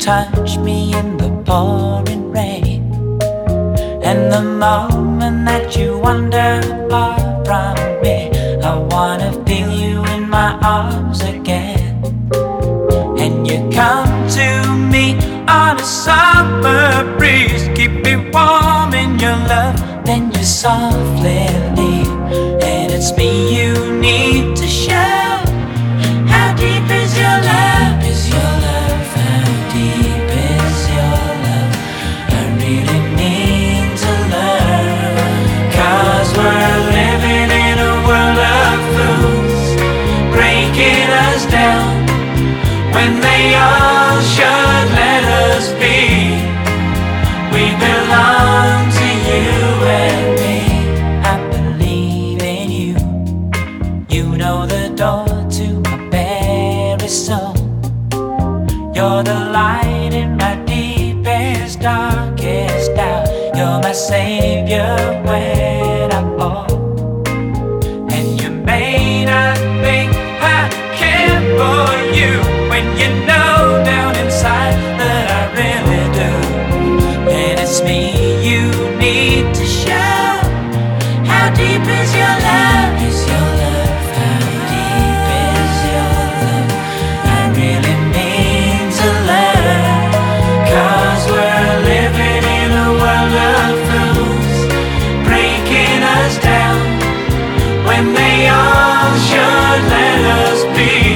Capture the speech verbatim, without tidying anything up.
touch me in the pouring rain, and the moment that you wander far from me, I wanna feel you in my arms again. And you come to me on a summer breeze, keep me warm in your love, then you softly leave. And it's me you need to show. How deep is your love? Is your love? How deep is your love? I really need to learn. Cause we're living in a world of fools, breaking us down when they all should let us be. We belong to you and me. I believe in you. You know the door to my very soul. You're the light in my deepest, darkest doubt. You're my savior when I fall. And you may not think I care for you, when you know down inside that I really do. And it's me you need to show. How deep is your love? Is your love? How deep is your love? I really need to learn. Cause we're living in a world of fools, breaking us down when they all should let us be.